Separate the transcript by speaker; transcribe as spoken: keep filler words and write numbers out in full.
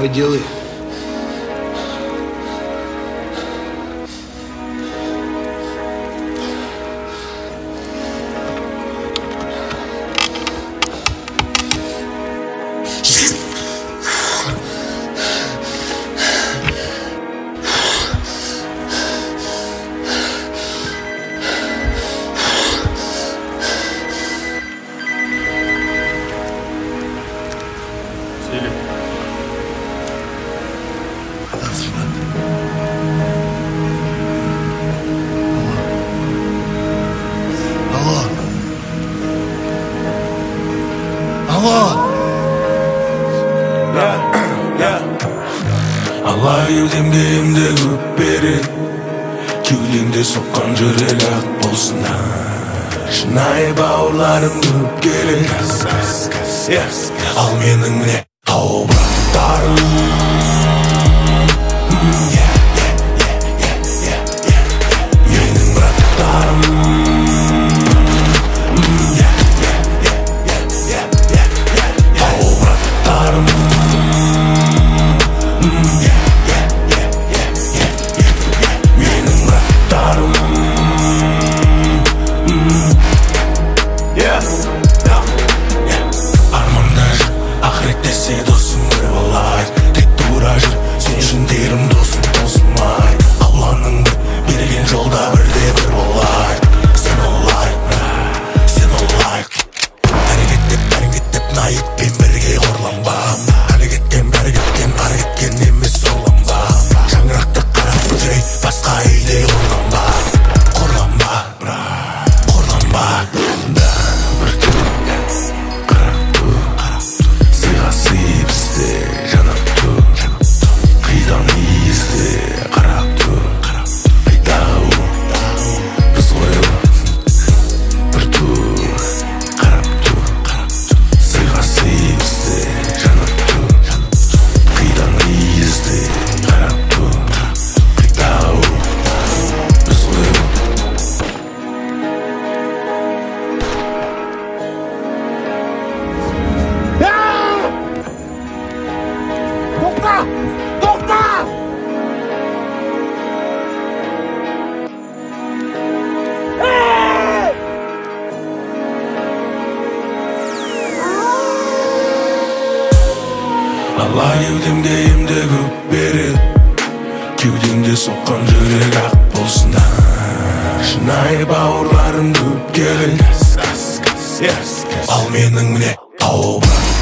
Speaker 1: Давай делай.
Speaker 2: Алло. Алло.
Speaker 3: Алла кеудемде емде көп береді, кеудеңде соққан жүрек ақ болсын. Шынайы бауырларым көп келеді, ал менің міне тау-браттарым. Менің браттарым, тау-браттарым. Менің браттарым. Арманда жүр, ақыретте се досың бір болайын. Тек тура жүр, сен үшін терім досым, досым ай. Алланың бір берген жолда бірде бір болайын. Сен олайық, сен олайық. Әрекеттеп, әрекеттеп, наиппен бірге қорланба. Әлі кеткен, бәрі кеткен, ары кеткен емес сорланба. Шаңырақты қарап жүрей, басқа үйде қорланба. Қорланба, қорланба. Бір түн қарап тұр, сыйға сый бізде жанап тұр. Қидан иісте қарап тұр, қайдағы біз ғой бір тур қарап тұр. Сыйға сый бізде жанап тұр, қидан иісте қарап тұр. Қайдағы біз ғой.
Speaker 2: Тоқта! Тоқта!
Speaker 3: Алла кеудемде емде көп береді, кеудеңде соққан жүрек ақ болсын. Шынайы бауырларым көп келеді, ал менің міне тау-браттарым.